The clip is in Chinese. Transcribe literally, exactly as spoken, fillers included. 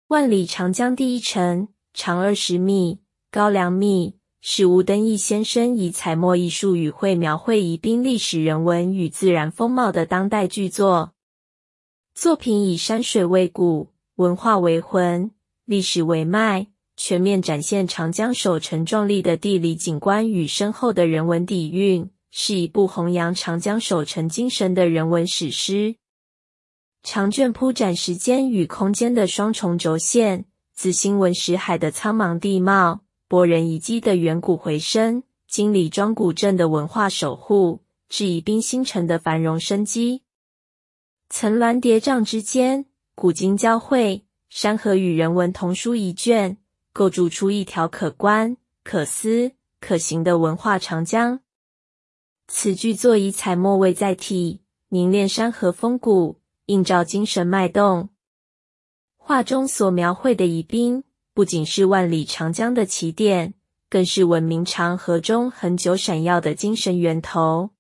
万里长江第一城，长二十米，高两米，是吴登义先生以彩墨艺术语汇描绘宜宾历史人文与自然风貌的当代巨作。作品以山水为骨，文化为魂，历史为脉，全面展现长江守城壮丽的地理景观与深厚的人文底蕴，是一部弘扬长江守城精神的人文史诗。长卷铺展时间与空间的双重轴线，自新闻识海的苍茫地貌，博人遗迹的远古回声，经理庄古镇的文化守护，至宜宾新城的繁荣生机。层峦叠嶂之间，古今交汇，山河与人文同书一卷，构筑出一条可观、可思、可行的文化长江。此巨作以彩墨为载体，凝练山河风骨，映照精神脉动。画中所描绘的宜宾，不仅是万里长江的起点，更是闻名长河中恒久闪耀的精神源头。